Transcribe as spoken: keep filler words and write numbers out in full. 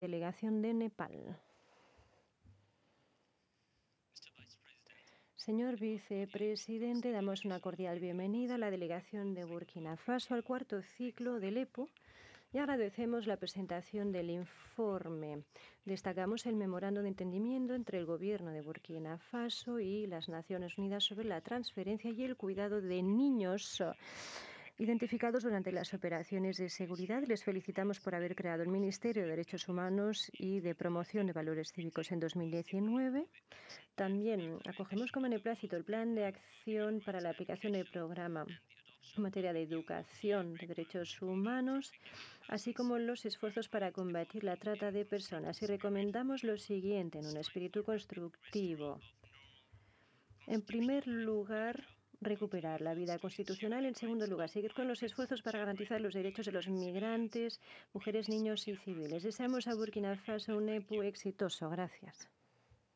delegación de Nepal. Señor vicepresidente, damos una cordial bienvenida a la delegación de Burkina Faso al cuarto ciclo del E P O y agradecemos la presentación del informe. Destacamos el memorando de entendimiento entre el Gobierno de Burkina Faso y las Naciones Unidas sobre la transferencia y el cuidado de niños identificados durante las operaciones de seguridad. Les felicitamos por haber creado el Ministerio de Derechos Humanos y de Promoción de Valores Cívicos en dos mil diecinueve. También acogemos con beneplácito el Plan de Acción para la aplicación del programa en materia de educación de derechos humanos, así como los esfuerzos para combatir la trata de personas. Y recomendamos lo siguiente en un espíritu constructivo. En primer lugar, recuperar la vida constitucional. En segundo lugar, seguir con los esfuerzos para garantizar los derechos de los migrantes, mujeres, niños y civiles. Deseamos a Burkina Faso un E P U exitoso. Gracias.